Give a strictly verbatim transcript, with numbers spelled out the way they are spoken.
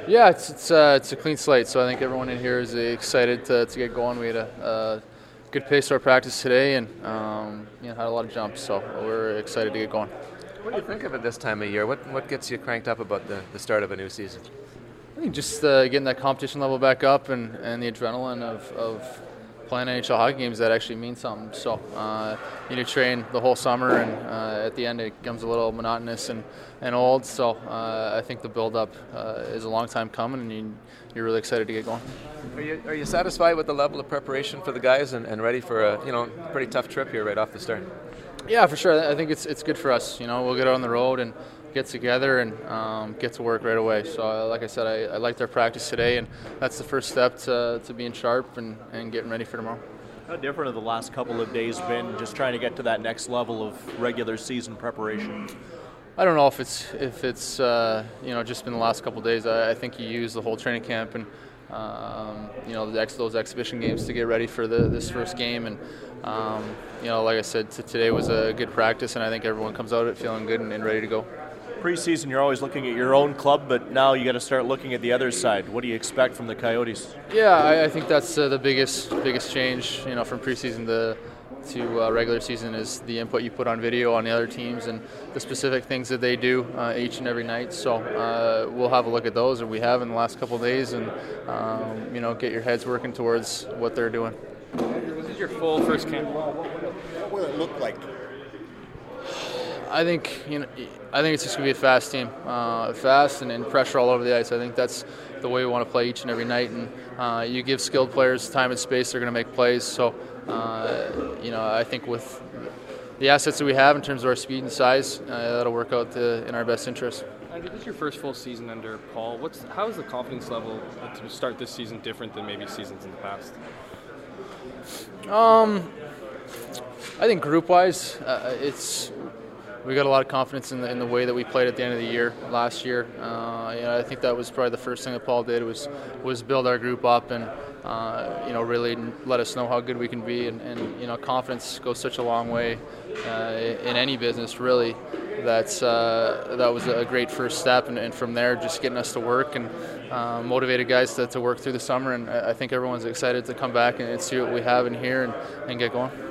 Yeah, it's it's, uh, it's a clean slate, so I think everyone in here is excited to, to get going. We had a, a good pace to our practice today, and um, you know, had a lot of jumps, so we're excited to get going. What do you think of it this time of year? What what gets you cranked up about the, the start of a new season? I think just uh, getting that competition level back up and, and the adrenaline of, of playing N H L hockey games that actually mean something. So uh, you need to train the whole summer, and uh, at the end it becomes a little monotonous and, and old. So uh, I think the build-up uh, is a long time coming, and you, you're really excited to get going. Are you are you satisfied with the level of preparation for the guys and, and ready for a you know pretty tough trip here right off the start? Yeah, for sure. I think it's it's good for us. You know, we'll get out on the road and get together and um, get to work right away. So, uh, like I said, I, I liked our practice today, and that's the first step to, to being sharp and, and getting ready for tomorrow. How different have the last couple of days been, just trying to get to that next level of regular season preparation? I don't know if it's if it's uh, you know just been the last couple of days. I, I think you use the whole training camp and um, you know the ex- those exhibition games to get ready for the, this first game. And um, you know, like I said, t- today was a good practice, and I think everyone comes out of it feeling good and, and ready to go. Preseason, you're always looking at your own club, but now you got to start looking at the other side. What do you expect from the Coyotes? Yeah, I, I think that's uh, the biggest biggest change, you know, from preseason to to uh, regular season is the input you put on video on the other teams and the specific things that they do uh, each and every night. So uh, we'll have a look at those, or we have in the last couple of days, and um, you know, get your heads working towards what they're doing. This is your full first camp. What will it look like? I think you know. I think it's just gonna be a fast team, uh, fast and, and pressure all over the ice. I think that's the way we want to play each and every night. And uh, you give skilled players time and space, they're gonna make plays. So uh, you know, I think with the assets that we have in terms of our speed and size, uh, that'll work out to, in our best interest. Andrew, this is your first full season under Paul. What's how is the confidence level to start this season different than maybe seasons in the past? Um, I think group-wise, uh, it's. We got a lot of confidence in the, in the way that we played at the end of the year last year. Uh, you know, I think that was probably the first thing that Paul did was was build our group up and uh, you know really let us know how good we can be. And, and you know, confidence goes such a long way uh, in any business, really. That's uh, that was a great first step, and, and from there, just getting us to work and uh, motivated guys to, to work through the summer. And I think everyone's excited to come back and see what we have in here and, and get going.